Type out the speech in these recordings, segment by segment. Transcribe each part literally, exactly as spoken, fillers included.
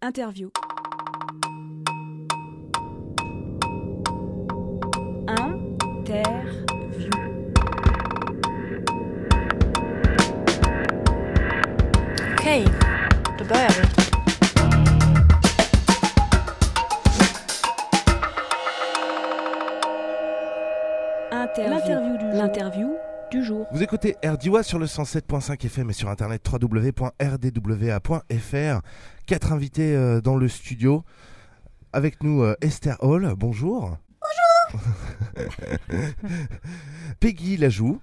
Interview. Interview. Okej, då börjar vi. Interview. L'interview du jour. L'interview du jour. Vous écoutez R D W A sur le cent sept point cinq F M et sur internet w w w point r d w a point f r. Quatre invités euh, dans le studio. Avec nous euh, Esther Hall, bonjour. Bonjour. Peggy Lajoux.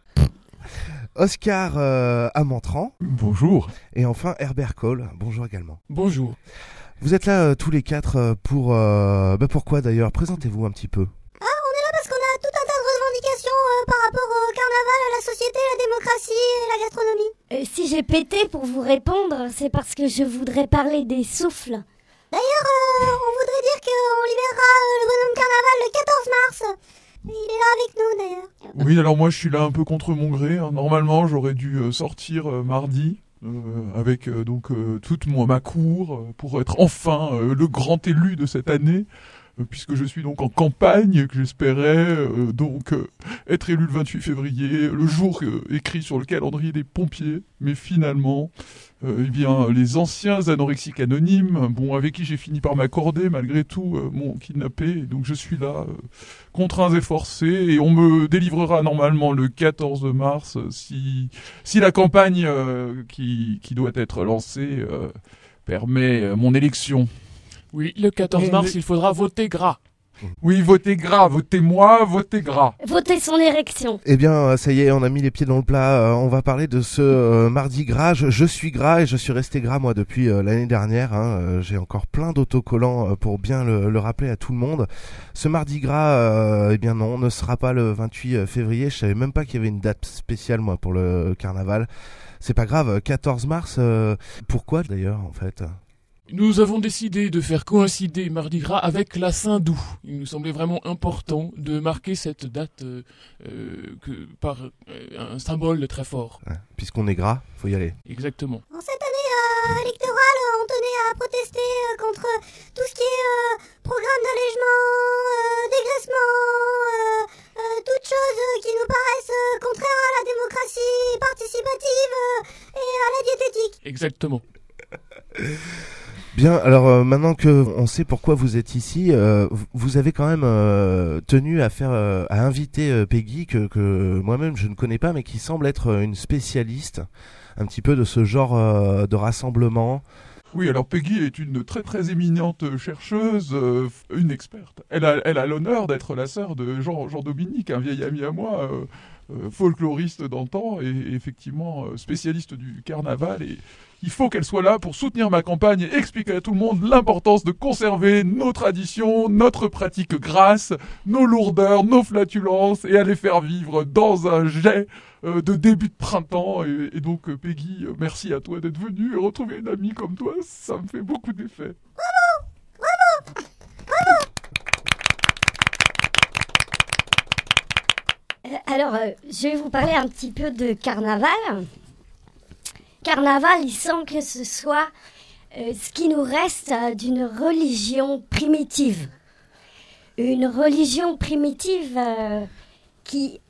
Oscar euh, Amantran. Bonjour. Et enfin Herbert Cole, bonjour également. Bonjour. Vous êtes là euh, tous les quatre euh, pour... Euh, bah pourquoi d'ailleurs? Présentez-vous un petit peu. Parce qu'on a tout un tas de revendications euh, par rapport au carnaval, à la société, la démocratie et la gastronomie. Euh, si j'ai pété pour vous répondre, c'est parce que je voudrais parler des souffles. D'ailleurs, euh, on voudrait dire qu'on libérera euh, le bonhomme carnaval le quatorze mars. Il est là avec nous d'ailleurs. Oui, alors moi je suis là un peu contre mon gré. Hein. Normalement, j'aurais dû euh, sortir euh, mardi euh, avec euh, donc euh, toute moi, ma cour euh, pour être enfin euh, le grand élu de cette année. Puisque je suis donc en campagne, que j'espérais euh, donc euh, être élu le vingt-huit février, le jour euh, écrit sur le calendrier des pompiers. Mais finalement, euh, eh bien, les anciens anorexiques anonymes, bon, avec qui j'ai fini par m'accorder, malgré tout, euh, m'ont kidnappé. Et donc je suis là, euh, contraint et forcé, et on me délivrera normalement le quatorze mars si si la campagne euh, qui qui doit être lancée euh, permet euh, mon élection. Oui, le quatorze mars, il faudra voter gras. Oui, votez gras, votez-moi, votez gras. Votez son érection. Eh bien, ça y est, on a mis les pieds dans le plat. Euh, on va parler de ce euh, mardi gras. Je, je suis gras et je suis resté gras, moi, depuis euh, l'année dernière. Hein. Euh, j'ai encore plein d'autocollants euh, pour bien le, le rappeler à tout le monde. Ce mardi gras, euh, eh bien non, ne sera pas le vingt-huit février. Je savais même pas qu'il y avait une date spéciale, moi, pour le carnaval. C'est pas grave, quatorze mars, euh, pourquoi d'ailleurs, en fait ? Nous avons décidé de faire coïncider Mardi Gras avec la Saint-Doux. Il nous semblait vraiment important de marquer cette date euh, euh, que, par euh, un symbole très fort. Ouais, puisqu'on est gras, faut y aller. Exactement. En cette année euh, électorale, on tenait à protester euh, contre tout ce qui est euh, programme d'allègement, euh, dégraissement, euh, euh, toutes choses qui nous paraissent euh, contraires à la démocratie participative euh, et à la diététique. Exactement. Bien, alors euh, maintenant que on sait pourquoi vous êtes ici, euh, vous avez quand même euh, tenu à faire, euh, à inviter euh, Peggy que, que moi-même je ne connais pas, mais qui semble être une spécialiste un petit peu de ce genre euh, de rassemblement. Oui, alors Peggy est une très très éminente chercheuse, euh, une experte. Elle a, elle a l'honneur d'être la sœur de Jean, Jean-Dominique, un vieil ami à moi, euh, euh, folkloriste d'antan et, et effectivement euh, spécialiste du carnaval. Et il faut qu'elle soit là pour soutenir ma campagne et expliquer à tout le monde l'importance de conserver nos traditions, notre pratique grasse, nos lourdeurs, nos flatulences et à les faire vivre dans un jet euh, de début de printemps. Et, et donc, euh, Peggy, euh, merci à toi d'être venue et retrouver une amie comme toi, ça me fait beaucoup d'effet. Bravo! Bravo! Bravo! Euh, alors, euh, je vais vous parler un petit peu de carnaval. Carnaval, il semble que ce soit euh, ce qui nous reste euh, d'une religion primitive. Une religion primitive euh, qui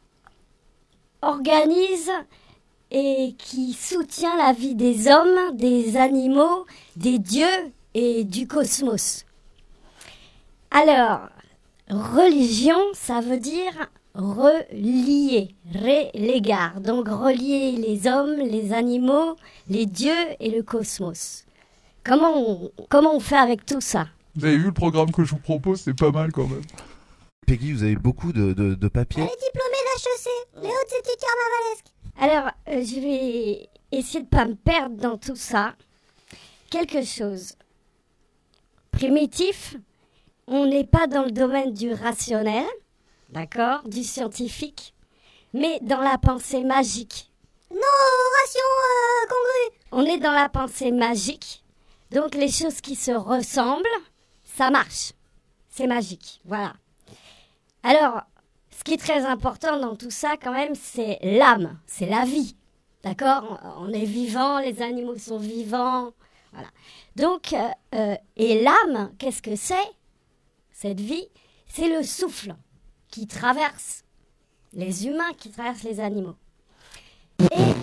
organise et qui soutient la vie des hommes, des animaux, des dieux et du cosmos. Alors, religion, ça veut dire relier, relégare, donc relier les hommes, les animaux, les dieux et le cosmos. Comment on, comment on fait avec tout ça? Vous avez vu le programme que je vous propose, c'est pas mal quand même. Peggy, vous avez beaucoup de, de, de papiers. Elle est diplômée d'H E C, les hautes études carnavalesques. Alors, euh, je vais essayer de pas me perdre dans tout ça. Quelque chose. Primitif, on n'est pas dans le domaine du rationnel, d'accord, du scientifique, mais dans la pensée magique. Non, ration euh, congrue. On est dans la pensée magique, donc les choses qui se ressemblent, ça marche. C'est magique, voilà. Alors, ce qui est très important dans tout ça, quand même, c'est l'âme, c'est la vie, d'accord ? On est vivant, les animaux sont vivants, Voilà. Donc, euh, euh, et l'âme, qu'est-ce que c'est? Cette vie, c'est le souffle qui traverse les humains, qui traverse les animaux. Et...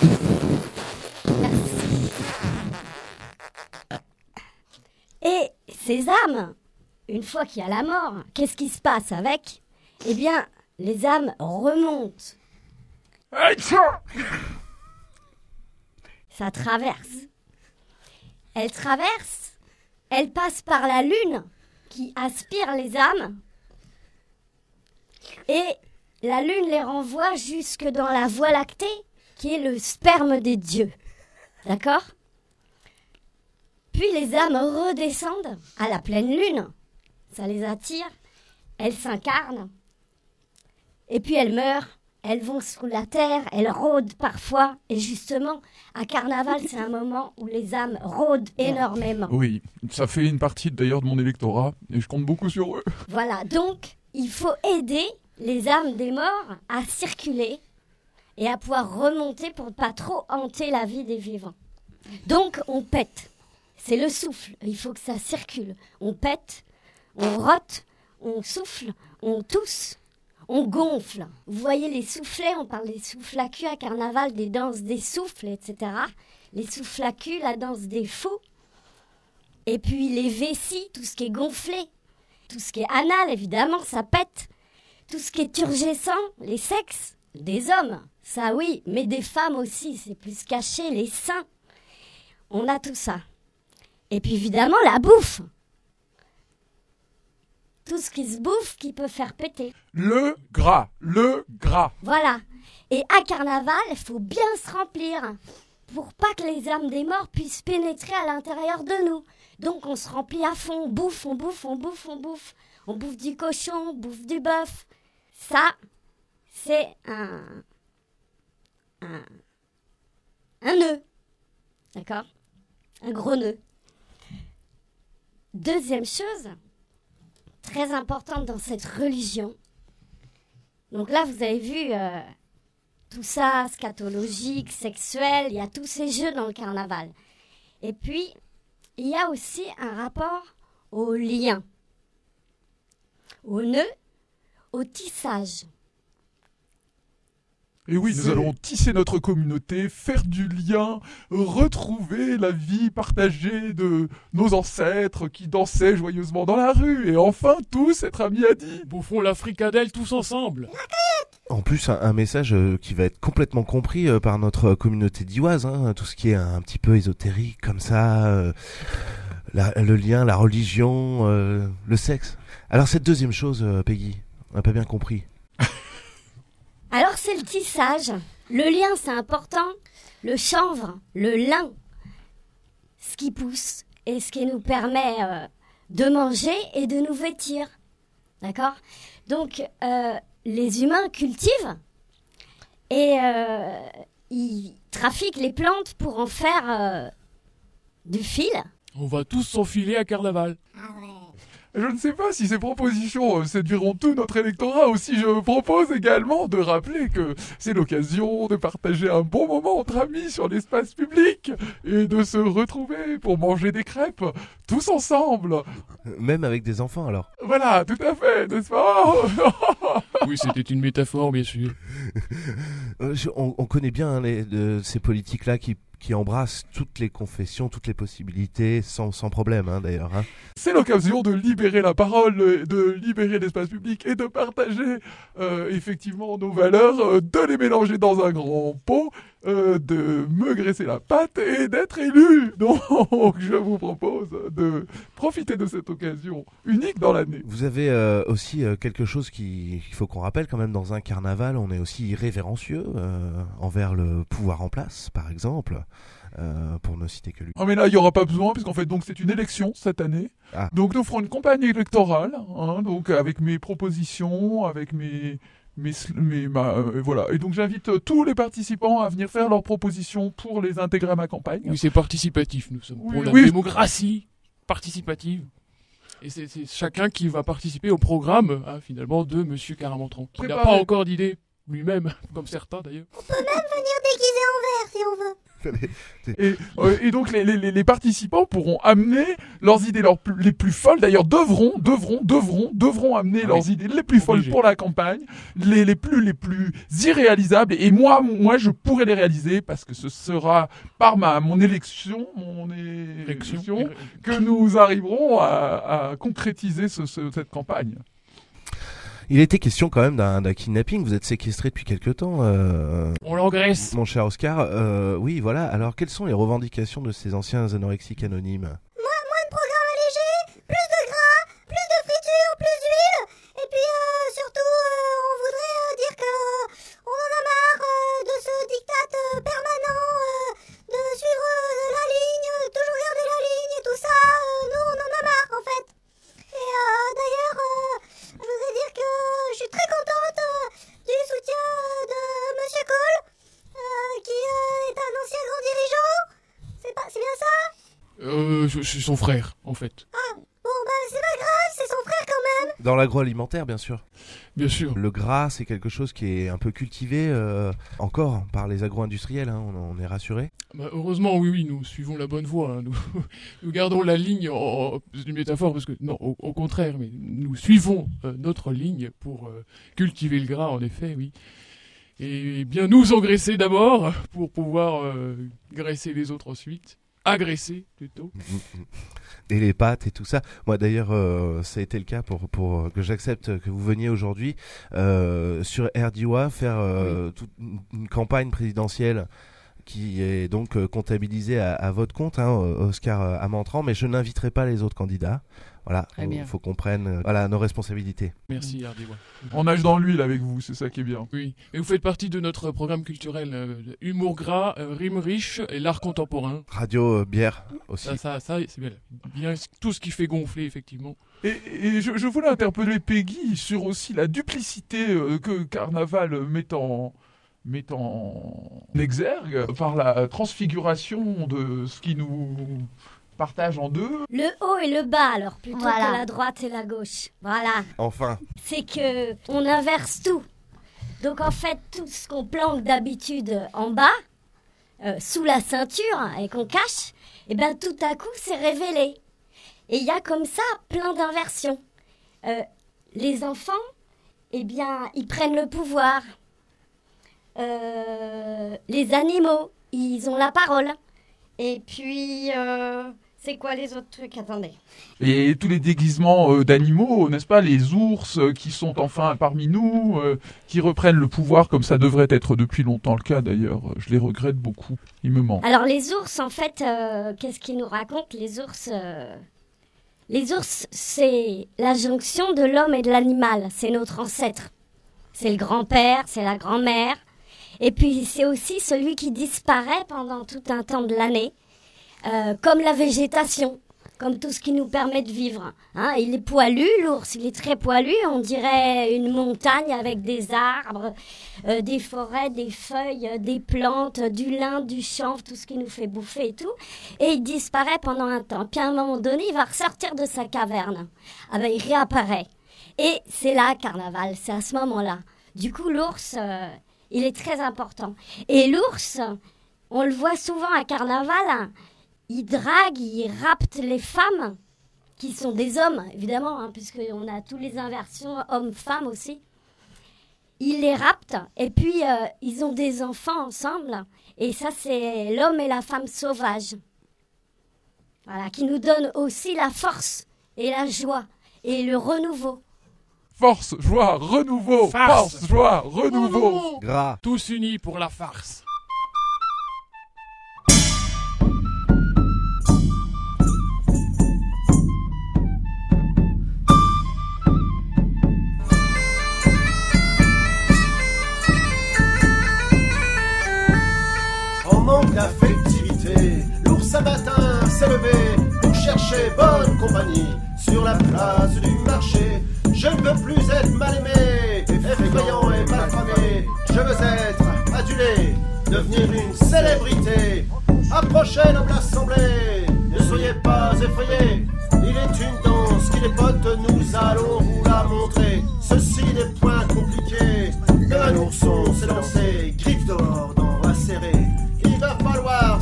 Merci. Et ces âmes, une fois qu'il y a la mort, qu'est-ce qui se passe avec? Eh bien, les âmes remontent. Ça traverse. Elles traversent, elles passent par la lune qui aspire les âmes. Et la lune les renvoie jusque dans la Voie lactée, qui est le sperme des dieux. D'accord ? Puis les âmes redescendent à la pleine lune. Ça les attire. Elles s'incarnent. Et puis elles meurent. Elles vont sous la terre. Elles rôdent parfois. Et justement, à Carnaval, c'est un moment où les âmes rôdent énormément. Oui, ça fait une partie d'ailleurs de mon électorat. Et je compte beaucoup sur eux. Voilà, donc il faut aider les âmes des morts à circuler et à pouvoir remonter pour ne pas trop hanter la vie des vivants. Donc on pète. C'est le souffle, il faut que ça circule. On pète, on rote, on souffle, on tousse, on gonfle. Vous voyez les soufflets, on parle des souffles à cul à Carnaval, des danses des souffles, et cetera. Les souffles à cul, la danse des fous. Et puis les vessies, tout ce qui est gonflé. Tout ce qui est anal, évidemment, ça pète. Tout ce qui est turgescent, les sexes, des hommes, ça oui, mais des femmes aussi, c'est plus caché, les seins. On a tout ça. Et puis évidemment, la bouffe. Tout ce qui se bouffe, qui peut faire péter. Le gras, le gras. Voilà. Et à Carnaval, il faut bien se remplir pour pas que les âmes des morts puissent pénétrer à l'intérieur de nous. Donc on se remplit à fond, on bouffe, on bouffe, on bouffe, on bouffe. On bouffe du cochon, on bouffe du bœuf. Ça, c'est un... un... un nœud. D'accord ? Un gros nœud. Deuxième chose, très importante dans cette religion. Donc là, vous avez vu euh, tout ça, scatologique, sexuel, il y a tous ces jeux dans le carnaval. Et puis, il y a aussi un rapport au lien, au nœud, au tissage. Et oui, nous allons tisser notre communauté, faire du lien, retrouver la vie partagée de nos ancêtres qui dansaient joyeusement dans la rue, et enfin tous être amis à dit. Bouffons la fricadelle tous ensemble. En plus, un, un message euh, qui va être complètement compris euh, par notre communauté d'Ivoise, hein, tout ce qui est un, un petit peu ésotérique comme ça, euh, la, le lien, la religion, euh, le sexe. Alors cette deuxième chose, euh, Peggy, on n'a pas bien compris. Alors c'est le tissage, le lien c'est important, le chanvre, le lin, ce qui pousse et ce qui nous permet euh, de manger et de nous vêtir, d'accord ? Donc euh, les humains cultivent et euh, ils trafiquent les plantes pour en faire euh, du fil. On va tous s'enfiler à Carnaval. Ah ouais. Je ne sais pas si ces propositions euh, séduiront tout notre électorat ou si je propose également de rappeler que c'est l'occasion de partager un bon moment entre amis sur l'espace public et de se retrouver pour manger des crêpes tous ensemble. Même avec des enfants alors. Voilà, tout à fait, n'est-ce pas ? Oui, c'était une métaphore, bien sûr. Euh, je- on, on connaît bien hein, les, de, ces politiques-là qui, qui embrassent toutes les confessions, toutes les possibilités, sans, sans problème hein, d'ailleurs. Hein. C'est l'occasion de libérer la parole, de libérer l'espace public et de partager euh, effectivement nos valeurs, euh, de les mélanger dans un grand pot, euh, de me graisser la patte et d'être élu. Donc je vous propose de profiter de cette occasion unique dans l'année. Vous avez euh, aussi euh, quelque chose qui- qu'il faut qu'on rappelle quand même dans un carnaval, on est aussi irrévérencieux euh, envers le pouvoir en place, par exemple, euh, pour ne citer que lui. Ah mais là il y aura pas besoin puisqu'en fait donc c'est une élection cette année. Ah. Donc nous ferons une campagne électorale, hein, donc avec mes propositions, avec mes mes, sl- mes ma, euh, voilà. Et donc j'invite euh, tous les participants à venir faire leurs propositions pour les intégrer à ma campagne. Oui, c'est participatif. Nous sommes Oui, pour la oui. démocratie participative. Et c'est c'est chacun qui va participer au programme, hein, finalement, de Monsieur Caramontran. Qui n'a Préparez. pas encore d'idée lui-même, comme certains d'ailleurs. On peut même venir déguisé en vert si on veut. et, euh, et donc les, les, les participants pourront amener leurs idées leurs plus, les plus folles, d'ailleurs devront, devront, devront, devront amener ah leurs oui. idées les plus folles Obligé. Pour la campagne, les, les plus les plus irréalisables. Et moi, moi, je pourrais les réaliser parce que ce sera par ma mon élection, mon élection, que nous arriverons à, à concrétiser ce, ce, cette campagne. Il était question quand même d'un, d'un kidnapping. Vous êtes séquestré depuis quelque temps. Euh, On l'engraisse. Mon cher Oscar. Euh, oui, voilà. Alors, quelles sont les revendications de ces anciens anorexiques anonymes ? Moi, moins de programmes allégés, plus de gras, plus de friture, plus d'huile. Et puis, euh, surtout, euh, on voudrait euh, dire que euh, on en a marre euh, de ce diktat euh, permanent, euh, de suivre euh, la ligne, de toujours garder la ligne et tout ça. Euh, nous, on en a marre, en fait. Et euh, d'ailleurs... Euh, Je voudrais dire que je suis très contente euh, du soutien euh, de Monsieur Cole, euh, qui euh, est un ancien grand dirigeant. C'est pas, c'est bien ça ? Euh, je, je suis son frère, en fait. Ah, bon, bah c'est pas grave, c'est son frère quand même. Dans l'agroalimentaire, bien sûr. Bien sûr. Le gras, c'est quelque chose qui est un peu cultivé euh, encore par les agro-industriels, hein, on, on est rassuré. Bah, heureusement, oui, oui, nous suivons la bonne voie. Hein. Nous, nous gardons la ligne, en, c'est une métaphore, parce que, non, au, au contraire, mais nous suivons euh, notre ligne pour euh, cultiver le gras, en effet, oui. Et bien nous engraisser d'abord, pour pouvoir euh, graisser les autres ensuite. Agresser, plutôt. Et les pâtes et tout ça. Moi d'ailleurs, euh, ça a été le cas pour, pour que j'accepte que vous veniez aujourd'hui euh, sur R D W A faire euh, oui. toute une, une campagne présidentielle qui est donc euh, comptabilisée à, à votre compte, hein, Oscar euh, Amantran, mais je n'inviterai pas les autres candidats. Voilà, il faut qu'on prenne euh, voilà, nos responsabilités. Merci R D W A. On nage dans l'huile avec vous, c'est ça qui est bien. Oui, et vous faites partie de notre programme culturel euh, humour gras, euh, rime riche et l'art contemporain. Radio, euh, bière aussi. Ça, ça, ça c'est bien, bien tout ce qui fait gonfler, effectivement. Et, et je, je voulais interpeller Peggy sur aussi la duplicité euh, que Carnaval met en... met en exergue par la transfiguration de ce qui nous partage en deux. Le haut et le bas, alors, plutôt voilà. que la droite et la gauche. Voilà. Enfin. C'est que on inverse tout. Donc, en fait, tout ce qu'on planque d'habitude en bas, euh, sous la ceinture, et qu'on cache, et ben tout à coup, c'est révélé. Et il y a comme ça plein d'inversions. Euh, les enfants, eh bien, ils prennent le pouvoir. Euh, les animaux, ils ont la parole. Et puis, euh, c'est quoi les autres trucs ? Attendez. Et tous les déguisements euh, d'animaux, n'est-ce pas ? Les ours euh, qui sont enfin parmi nous, euh, qui reprennent le pouvoir comme ça devrait être depuis longtemps le cas d'ailleurs. Je les regrette beaucoup, ils me manquent. Alors les ours, en fait, euh, qu'est-ce qu'ils nous racontent ? Les ours, euh... les ours, c'est la jonction de l'homme et de l'animal. C'est notre ancêtre. C'est le grand-père, c'est la grand-mère. Et puis, c'est aussi celui qui disparaît pendant tout un temps de l'année, euh, comme la végétation, comme tout ce qui nous permet de vivre. Hein, il est poilu, l'ours, il est très poilu, on dirait une montagne avec des arbres, euh, des forêts, des feuilles, des plantes, du lin, du chanvre, tout ce qui nous fait bouffer et tout. Et il disparaît pendant un temps. Puis à un moment donné, il va ressortir de sa caverne. Ah ben, il réapparaît. Et c'est là, Carnaval, c'est à ce moment-là. Du coup, l'ours... Euh, il est très important. Et l'ours, on le voit souvent à Carnaval, il drague, il rapte les femmes, qui sont des hommes, évidemment, hein, puisqu'on a tous les inversions, hommes-femmes aussi. Il les rapte, et puis euh, ils ont des enfants ensemble. Et ça, c'est l'homme et la femme sauvage. Voilà, qui nous donnent aussi la force et la joie et le renouveau. Force, joie, renouveau. Farce. Force, joie, renouveau. Gras. Tous unis pour la farce. En manque d'affectivité, l'ours un matin s'est levé pour chercher bonne compagnie sur la place du marché. Je ne veux plus être mal aimé, effrayant et mal famé. Je veux être adulé, devenir une célébrité. Approchez noble assemblée, ne soyez pas effrayés. Il est une danse qui les potes, nous allons vous la montrer. Ceci n'est point compliqué, un ourson s'est lancé, griffe d'or dans la serrée. Il va falloir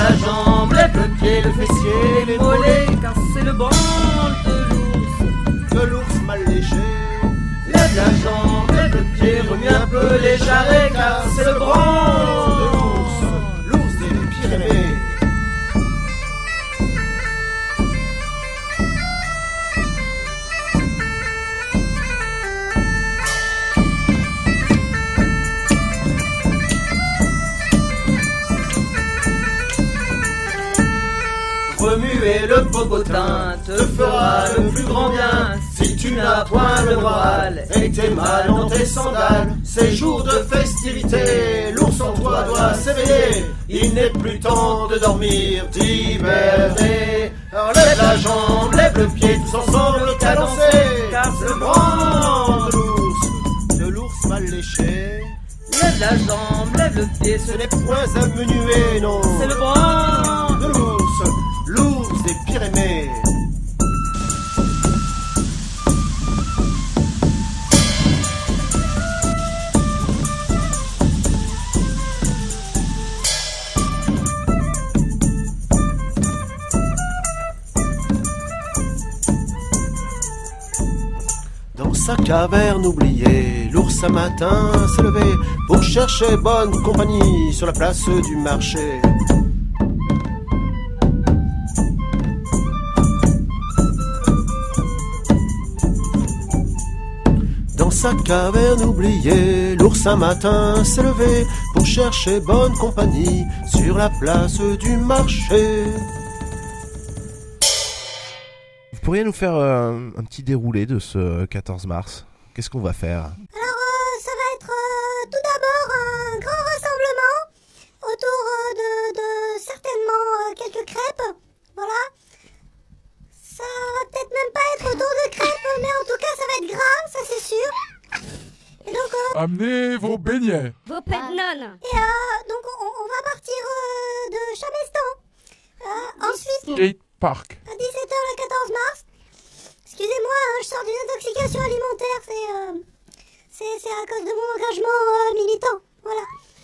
la jambe, lève le pied, le fessier, les mollets, car c'est le branle de l'ours, de l'ours mal léché. Lève la jambe, lève le pied, remue un peu les jarrets, car c'est le branle de l'ours, l'ours des Pyrénées. Remuer le popotin te fera le plus grand bien. Si tu n'as point le moral et tes mal dans tes sandales, ces jours de festivité, l'ours en toi doit s'éveiller. Il n'est plus temps de dormir, d'hiberner. Alors lève la jambe, lève le pied, tous ensemble cadencer, car c'est le branle de l'ours, de l'ours mal léché. Lève la jambe, lève le pied, ce n'est point à menuer, non, c'est le branle de l'ours, l'ours des Pyrénées. Dans sa caverne oubliée, l'ours un matin s'est levé pour chercher bonne compagnie sur la place du marché. Dans sa caverne oubliée, l'ours un matin s'est levé pour chercher bonne compagnie sur la place du marché. Vous pourriez nous faire euh, un petit déroulé de ce quatorze mars? Qu'est-ce qu'on va faire? Alors, euh, ça va être euh, tout d'abord un grand rassemblement autour euh, de, de certainement euh, quelques crêpes. Voilà. Ça va peut-être même pas être autour de crêpes, mais en tout cas, ça va être gras, ça c'est sûr. Et donc, euh, Amenez vos beignets. Vos petnones. Et euh, donc, on, on va partir euh, de Chamestan. Euh, ensuite, Skate Park. à dix-sept heures le quatorze mars. Excusez-moi, hein, je sors d'une intoxication alimentaire, c'est, euh, c'est, c'est à cause de mon engagement euh, militant. Voilà.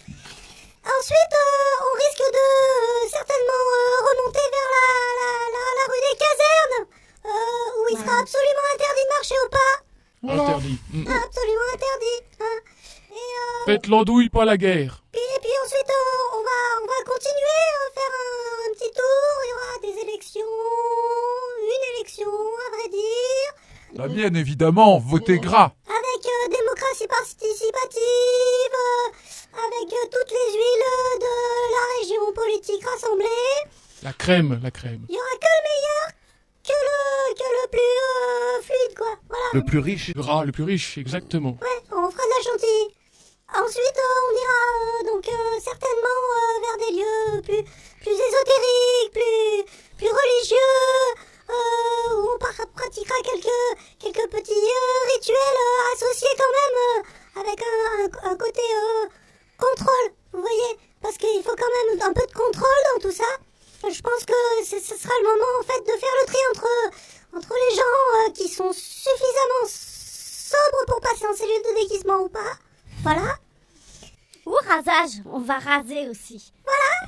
Ensuite, euh, on risque de euh, certainement euh, remonter vers la, la, la, la rue des Casernes, euh, où il sera absolument interdit de marcher au pas. Interdit. Mm. Ah, absolument interdit. Hein. Et, euh, Faites l'andouille, pas la guerre. puis, et puis ensuite, euh, on, va, on va continuer à faire un, un petit tour. Il y aura des élections, une élection, à vrai dire. La mienne, évidemment, votez gras. Avec euh, démocratie participative, euh, avec euh, toutes les huiles de la région politique rassemblées. La crème, la crème. Il n'y aura que le meilleur, que le, que le plus euh, fluide, quoi. Voilà. Le plus riche? Le gras, le plus riche, exactement. Ouais, on fera de la chantilly. Ensuite, euh, on ira euh, donc euh, certainement euh, vers des lieux plus, plus ésotériques, plus, plus religieux, euh, où on par- pratiquera quelques, quelques petits euh, rituels euh, associés quand même euh, avec un, un, un côté euh, contrôle, vous voyez, parce qu'il faut quand même un peu de contrôle dans tout ça. Je pense que ce sera le moment en fait de faire le tri entre, entre les gens euh, qui sont suffisamment sobres pour passer en cellule de déguisement ou pas. Voilà. Ou rasage, on va raser aussi. Voilà.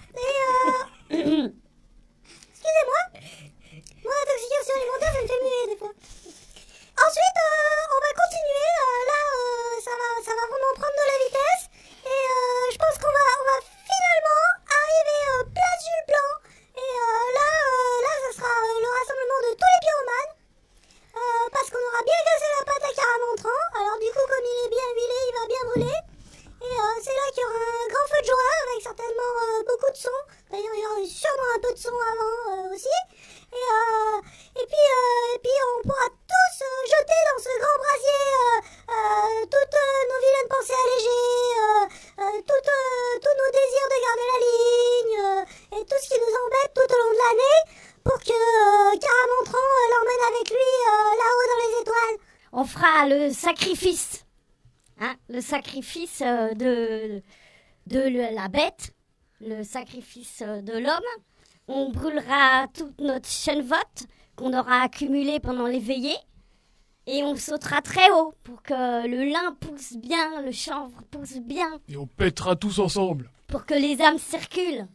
Et euh... excusez-moi. Mon intoxication alimentaire, ça me fait muer des fois. Ensuite, euh, on va continuer. Euh, là, euh, ça va, ça va vraiment prendre de la vitesse. Et euh, je pense qu'on va, on va finalement arriver euh, place Jules Blanc. Et euh, là, euh, là, ça sera euh, le rassemblement de tous les pyromanes. Euh, parce qu'on aura bien cassé la pâte à caramentran. Alors du coup, comme il est bien huilé, il va bien brûler. Et euh, c'est là qu'il y aura un grand feu de joie avec certainement euh, beaucoup de son. D'ailleurs, il y aura sûrement un peu de son avant euh, aussi. Et, euh, et, puis, euh, et puis, on pourra tous euh, jeter dans ce grand brasier euh, euh, toutes euh, nos vilaines pensées allégées, euh, euh, toutes, euh, tous nos désirs de garder la ligne, euh, et tout ce qui nous embête tout au long de l'année, pour que euh, Caramontran euh, l'emmène avec lui euh, là-haut dans les étoiles. On fera le sacrifice. Hein, le sacrifice euh, de, de le- la bête, le sacrifice euh, de l'homme. On brûlera toute notre chenevotte qu'on aura accumulée pendant les veillées. Et on sautera très haut pour que le lin pousse bien, le chanvre pousse bien, Et on pètera tous ensemble. pour que les âmes circulent.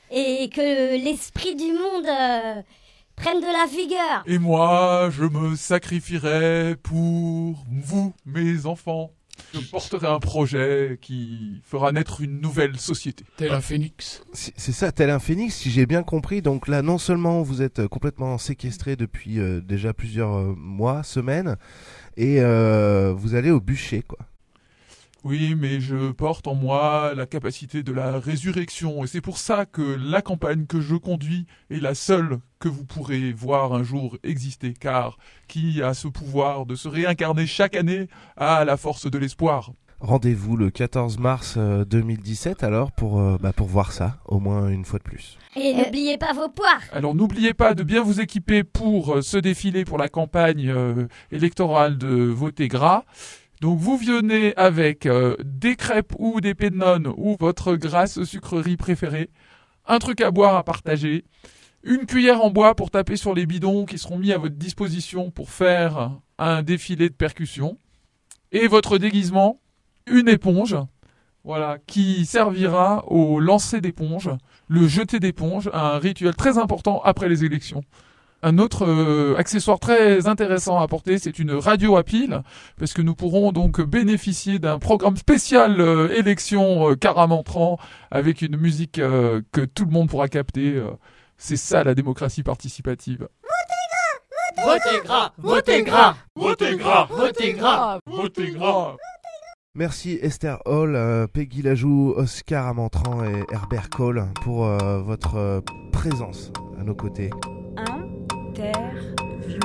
et que l'esprit du monde euh, prenne de la vigueur. Et moi, je me sacrifierai pour vous, mes enfants. Je porterai un projet qui fera naître une nouvelle société. Tel un phénix. C'est c'est ça, tel un phénix, si j'ai bien compris. Donc là, non seulement vous êtes complètement séquestré depuis euh, déjà plusieurs euh, mois, semaines, et euh, vous allez au bûcher, quoi. Oui, mais je porte en moi la capacité de la résurrection, et c'est pour ça que la campagne que je conduis est la seule que vous pourrez voir un jour exister, car qui a ce pouvoir de se réincarner chaque année a la force de l'espoir. Rendez-vous le quatorze mars euh, deux mille dix-sept alors pour, euh, bah, pour voir ça, au moins une fois de plus. Et n'oubliez pas vos poires. Alors n'oubliez pas de bien vous équiper pour euh, ce défilé pour la campagne euh, électorale de Voter Gras. Donc vous venez avec euh, des crêpes ou des pennones ou votre grasse sucrerie préférée, un truc à boire à partager, une cuillère en bois pour taper sur les bidons qui seront mis à votre disposition pour faire un défilé de percussion, et votre déguisement, une éponge, voilà, qui servira au lancer d'éponge, le jeter d'éponge, un rituel très important après les élections. Un autre euh, accessoire très intéressant à apporter, c'est une radio à pile, parce que nous pourrons donc bénéficier d'un programme spécial euh, élection euh, caramantrant, avec une musique euh, que tout le monde pourra capter. Euh, c'est ça la démocratie participative. Votez gras, votez gras, Votez gras, votez gras. votez gras. Merci Esther Hall, euh, Peggy Lajou, Oscar Amantran et Herbert Cole pour euh, votre euh, présence à nos côtés. Interview.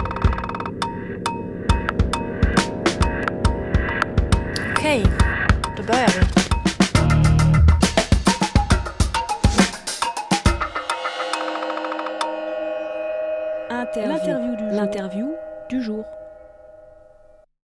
Okej, då börjar vi. Interview. L'interview du jour.